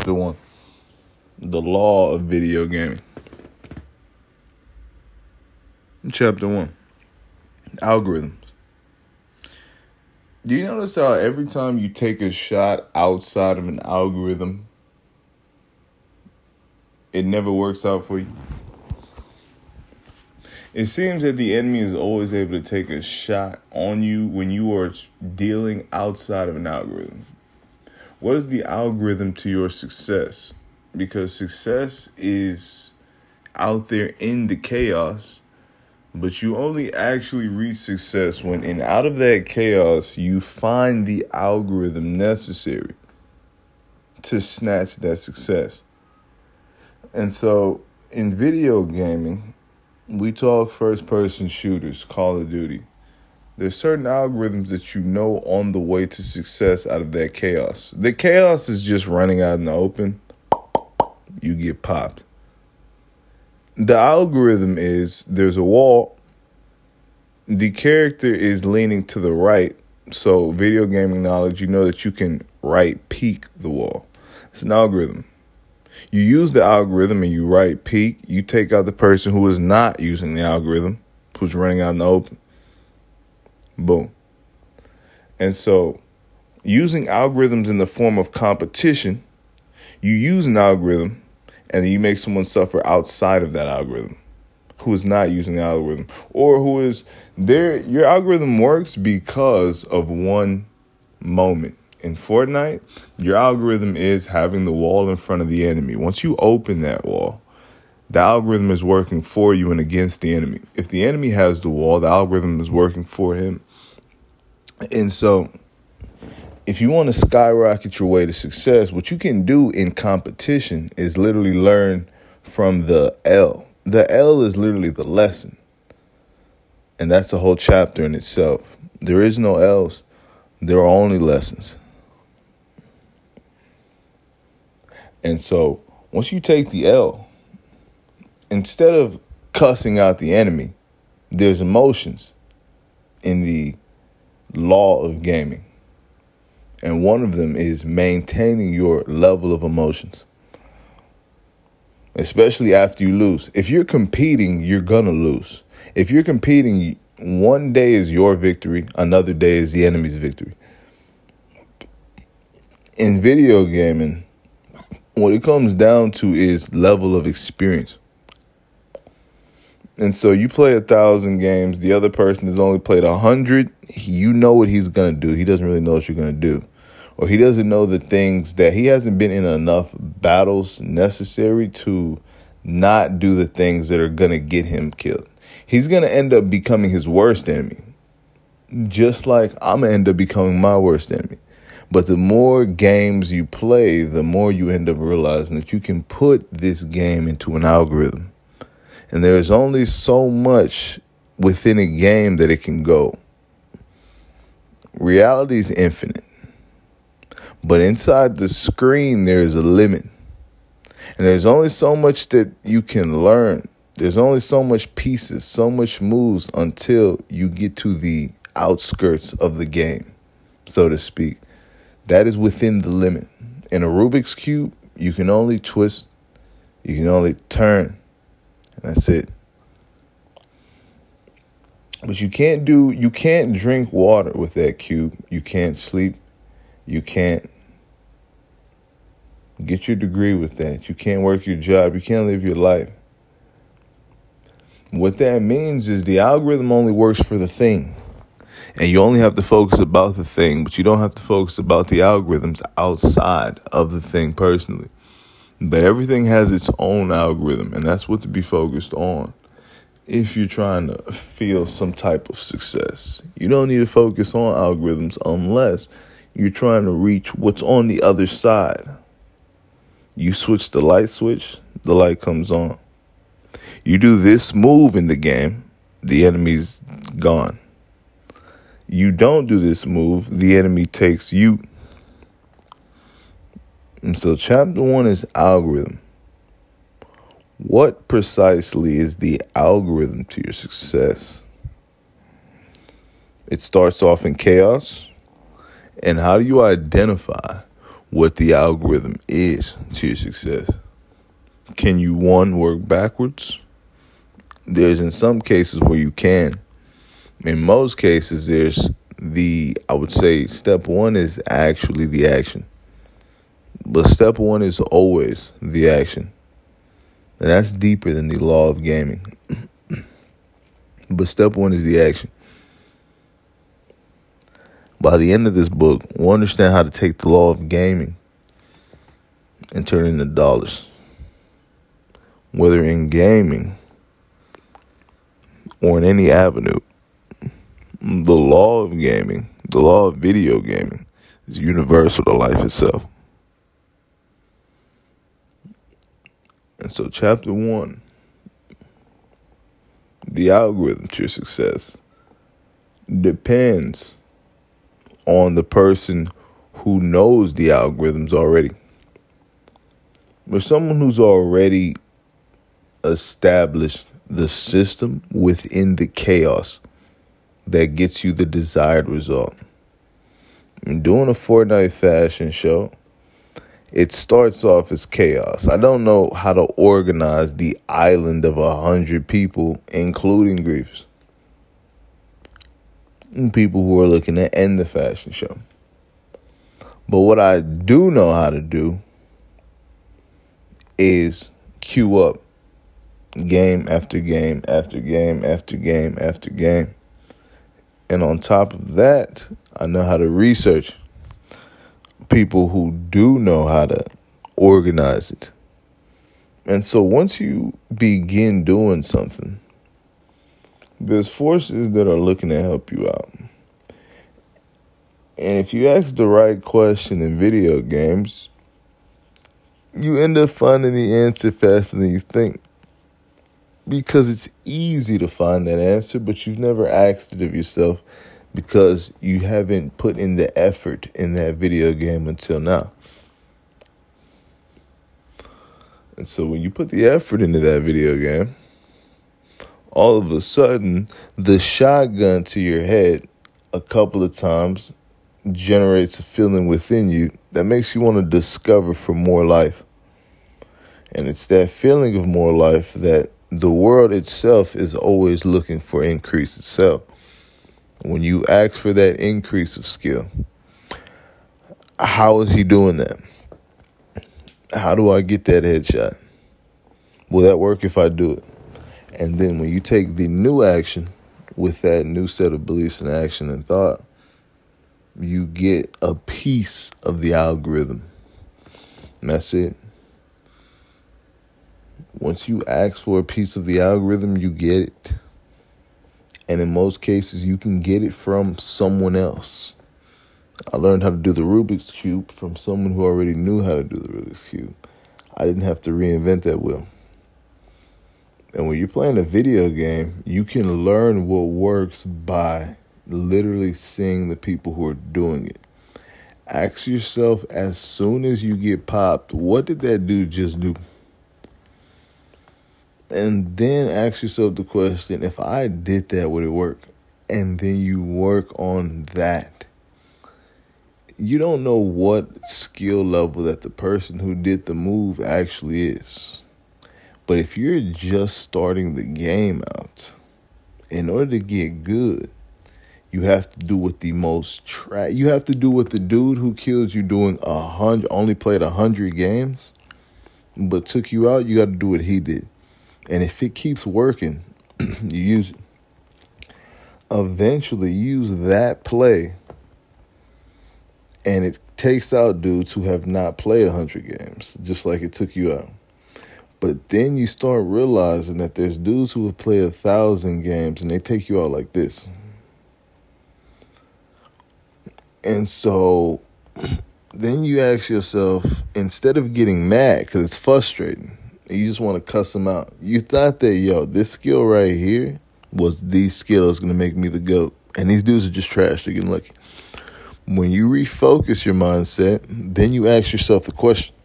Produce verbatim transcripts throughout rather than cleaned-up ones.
Chapter one. The Law of Video Gaming. Chapter one. Algorithms. Do you notice how every time you take a shot outside of an algorithm, it never works out for you? It seems that the enemy is always able to take a shot on you when you are dealing outside of an algorithm. What is the algorithm to your success? Because success is out there in the chaos, but you only actually reach success when, in out of that chaos, you find the algorithm necessary to snatch that success. And so, in video gaming, we talk first-person shooters, Call of Duty. There's certain algorithms that you know on the way to success out of that chaos. The chaos is just running out in the open. You get popped. The algorithm is there's a wall. The character is leaning to the right. So video gaming knowledge, you know that you can right peek the wall. It's an algorithm. You use the algorithm and you right peek. You take out the person who is not using the algorithm, who's running out in the open. Boom. And so using algorithms in the form of competition, you use an algorithm and then you make someone suffer outside of that algorithm who is not using the algorithm, or who is there. Your algorithm works because of one moment. In Fortnite, your algorithm is having the wall in front of the enemy. Once you open that wall, the algorithm is working for you and against the enemy. If the enemy has the wall, the algorithm is working for him. And so if you want to skyrocket your way to success, what you can do in competition is literally learn from the L. The L is literally the lesson. And that's a whole chapter in itself. There is no L's. There are only lessons. And so once you take the L, instead of cussing out the enemy, there's emotions in the law of gaming. And one of them is maintaining your level of emotions, especially after you lose. If you're competing, you're going to lose. If you're competing, one day is your victory, another day is the enemy's victory. In video gaming, what it comes down to is level of experience. And so you play a thousand games, the other person has only played a hundred. You know what he's going to do. He doesn't really know what you're going to do. Or he doesn't know the things that he hasn't been in enough battles necessary to not do the things that are going to get him killed. He's going to end up becoming his worst enemy. Just like I'm going to end up becoming my worst enemy. But the more games you play, the more you end up realizing that you can put this game into an algorithm. And there's only so much within a game that it can go. Reality is infinite. But inside the screen, there is a limit. And there's only so much that you can learn. There's only so much pieces, so much moves until you get to the outskirts of the game, so to speak. That is within the limit. In a Rubik's Cube, you can only twist, you can only turn, and that's it. But you can't do, you can't drink water with that cube. You can't sleep. You can't get your degree with that. You can't work your job. You can't live your life. What that means is the algorithm only works for the thing. And you only have to focus about the thing, but you don't have to focus about the algorithms outside of the thing personally. But everything has its own algorithm, and that's what to be focused on if you're trying to feel some type of success. You don't need to focus on algorithms unless you're trying to reach what's on the other side. You switch the light switch, the light comes on. You do this move in the game, the enemy's gone. You don't do this move, the enemy takes you. And so chapter one is algorithm. What precisely is the algorithm to your success? It starts off in chaos. And how do you identify what the algorithm is to your success. Can you, one, work backwards? There's in some cases where you can. In most cases, there's the, I would say, step one is actually the action. But step one is always the action. And that's deeper than the law of gaming. But step one is the action. By the end of this book, we'll understand how to take the law of gaming and turn it into dollars. Whether in gaming or in any avenue, the law of gaming, the law of video gaming, is universal to life itself. And so chapter one, the algorithm to your success, depends on the person who knows the algorithms already. But someone who's already established the system within the chaos that gets you the desired result. I'm doing a Fortnite fashion show. It starts off as chaos. I don't know how to organize the island of a hundred people, including griefs. And people who are looking to end the fashion show. But what I do know how to do is queue up game after game after game after game after game. And on top of that, I know how to research people who do know how to organize it. And so once you begin doing something, there's forces that are looking to help you out. And if you ask the right question in video games, you end up finding the answer faster than you think. Because it's easy to find that answer, but you've never asked it of yourself because you haven't put in the effort in that video game until now. And so when you put the effort into that video game, all of a sudden, the shotgun to your head a couple of times generates a feeling within you that makes you want to discover for more life. And it's that feeling of more life that the world itself is always looking for increase itself. When you ask for that increase of skill, how is he doing that? How do I get that headshot? Will that work if I do it? And then when you take the new action with that new set of beliefs and action and thought, you get a piece of the algorithm. And that's it. Once you ask for a piece of the algorithm, you get it. And in most cases, you can get it from someone else. I learned how to do the Rubik's Cube from someone who already knew how to do the Rubik's Cube. I didn't have to reinvent that wheel. And when you're playing a video game, you can learn what works by literally seeing the people who are doing it. Ask yourself, as soon as you get popped, what did that dude just do? And then ask yourself the question, if I did that, would it work? And then you work on that. You don't know what skill level that the person who did the move actually is. But if you're just starting the game out, in order to get good, you have to do what the most tra- you have to do what the dude who killed you doing a hundred only played a hundred games, but took you out. You got to do what he did, and if it keeps working, you use it. Eventually, use that play, and it takes out dudes who have not played a hundred games, just like it took you out. But then you start realizing that there's dudes who have played a thousand games and they take you out like this. And so then you ask yourself, instead of getting mad because it's frustrating, you just want to cuss them out. You thought that, yo, this skill right here was the skill that's going to make me the GOAT. And these dudes are just trash. They're getting lucky. When you refocus your mindset, then you ask yourself the question,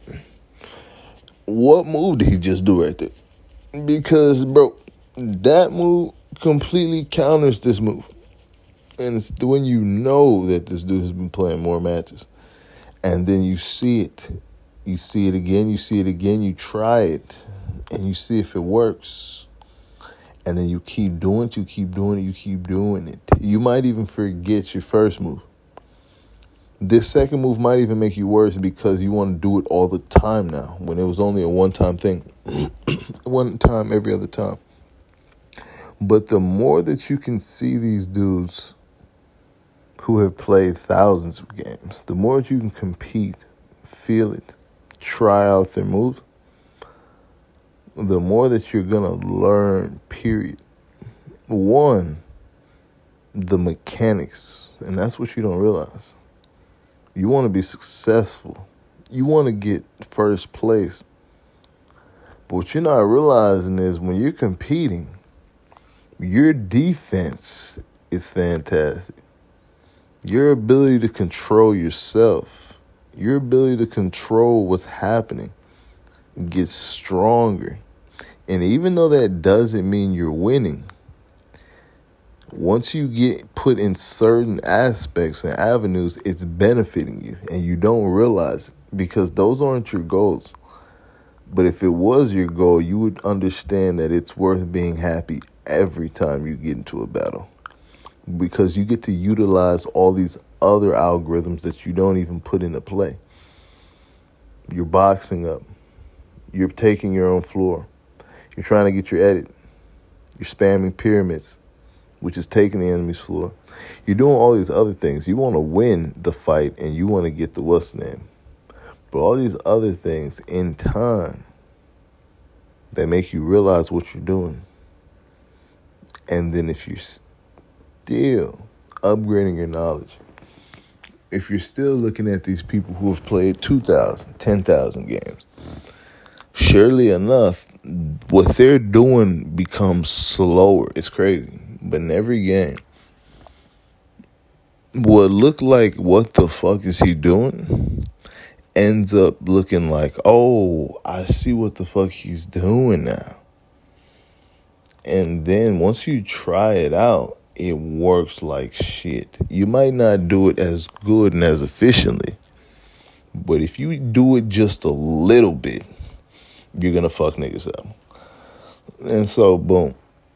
what move did he just do right there? Because, bro, that move completely counters this move. And it's when you know that this dude has been playing more matches. And then you see it. You see it again, you see it again, you try it, and you see if it works. And then you keep doing it, you keep doing it, you keep doing it. You might even forget your first move. This second move might even make you worse because you want to do it all the time now, when it was only a one-time thing. One time every other time. But the more that you can see these dudes who have played thousands of games, the more that you can compete, feel it, try out their moves, the more that you're going to learn, period. One, the mechanics, and that's what you don't realize. You want to be successful. You want to get first place. But what you're not realizing is when you're competing, your defense is fantastic. Your ability to control yourself, your ability to control what's happening gets stronger. And even though that doesn't mean you're winning, once you get put in certain aspects and avenues, it's benefiting you and you don't realize it because those aren't your goals. But if it was your goal, you would understand that it's worth being happy every time you get into a battle because you get to utilize all these other algorithms that you don't even put into play. You're boxing up. You're taking your own floor. You're trying to get your edit. You're spamming pyramids, which is taking the enemy's floor. You're doing all these other things. You want to win the fight and you want to get the what's name. But all these other things in time, they make you realize what you're doing. And then if you're still upgrading your knowledge, if you're still looking at these people who have played two thousand, ten thousand games, surely enough, what they're doing becomes slower. It's crazy. But in every game, what looked like, what the fuck is he doing, ends up looking like, oh, I see what the fuck he's doing now. And then once you try it out, it works like shit. You might not do it as good and as efficiently, but if you do it just a little bit, you're going to fuck niggas up. And so, boom.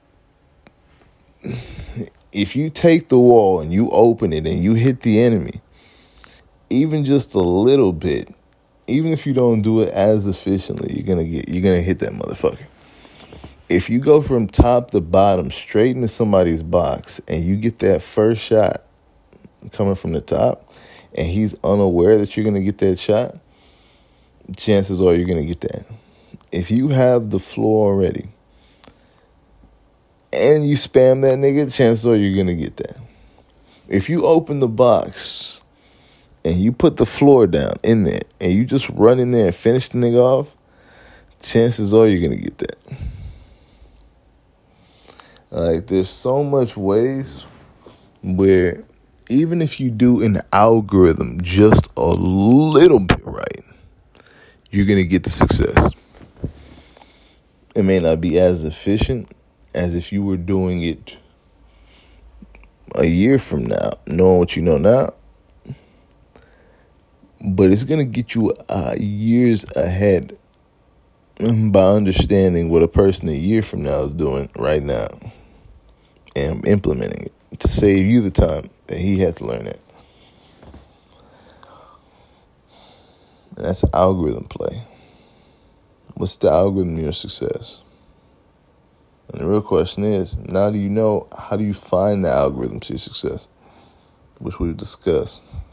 If you take the wall and you open it and you hit the enemy, even just a little bit, even if you don't do it as efficiently, you're gonna get you're gonna hit that motherfucker. If you go from top to bottom straight into somebody's box and you get that first shot coming from the top and he's unaware that you're gonna get that shot, chances are you're gonna get that. If you have the floor already and you spam that nigga, chances are you're gonna get that. If you open the box and you put the floor down in there and you just run in there and finish the nigga off, chances are you're gonna get that. Like, there's so much ways where even if you do an algorithm just a little bit right, you're gonna get the success. It may not be as efficient as if you were doing it a year from now, knowing what you know now. But it's going to get you uh, years ahead by understanding what a person a year from now is doing right now and implementing it to save you the time that he had to learn it. And that's algorithm play. What's the algorithm of your success? And the real question is, now do you know, how do you find the algorithm to your success? Which we've discussed.